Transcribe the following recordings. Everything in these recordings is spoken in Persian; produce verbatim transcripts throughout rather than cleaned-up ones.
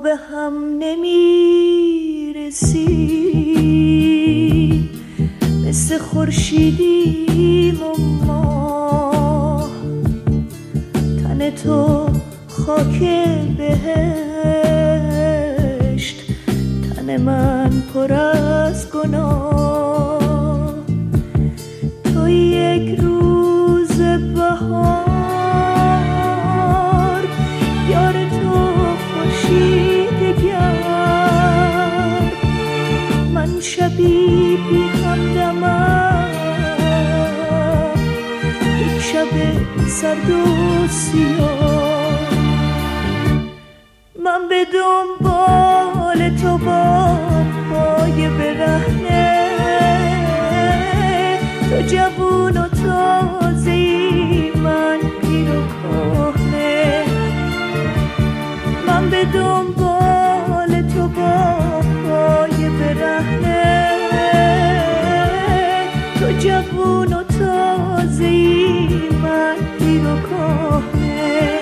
به هم نمیرسیم، مثل خورشیدیم و ماه. تن تو خاک بهشت، تن من پر از گناه. تو یک روز بهار، یار تو خورشید گرم، من شبی بی همدمم، یک شب سرد و سیاه. من به دنبال تو با پای برهنه، تو جوون و تازه‌ای، من پیر و کهنه. من به دنبال تو با پای برهنه، تو جوون و تازه‌ای، من پیر و کهنه.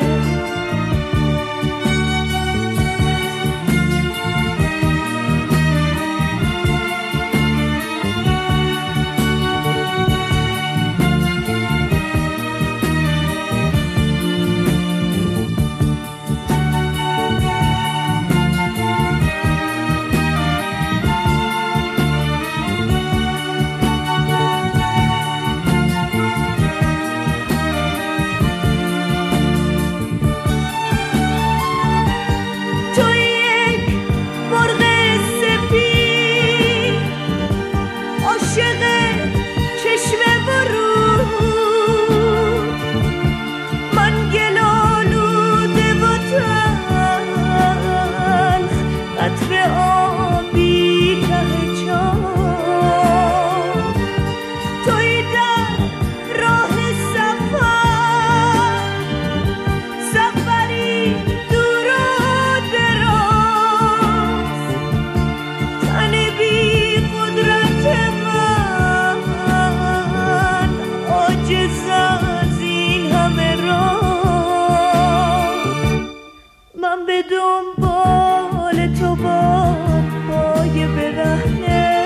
من به دنبال تو با پای برهنه،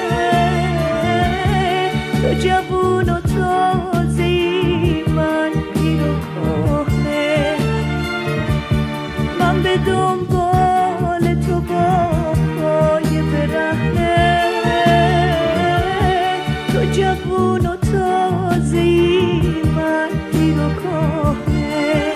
تو جوون و تازه‌ای، من پیر و کهنه. من به دنبال تو با پای برهنه، تو جوون و تازه‌ای، من پیر و کهنه.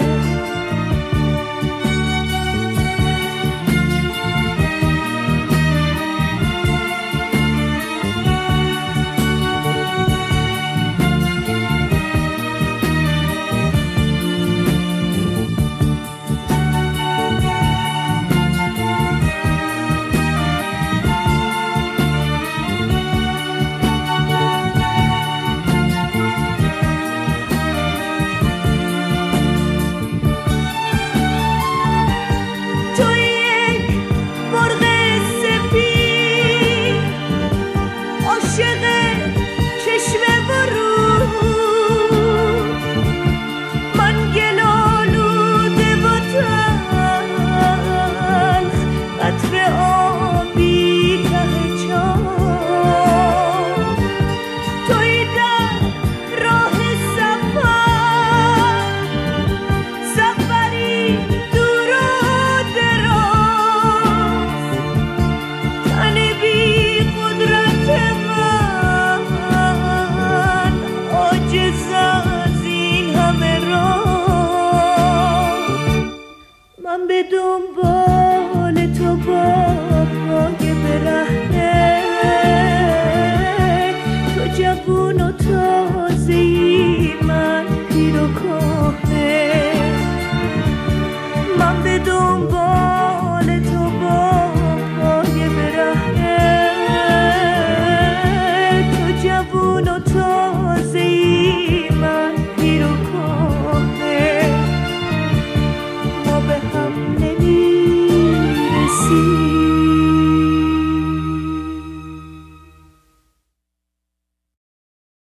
من گل آلوده و تلخ، قطره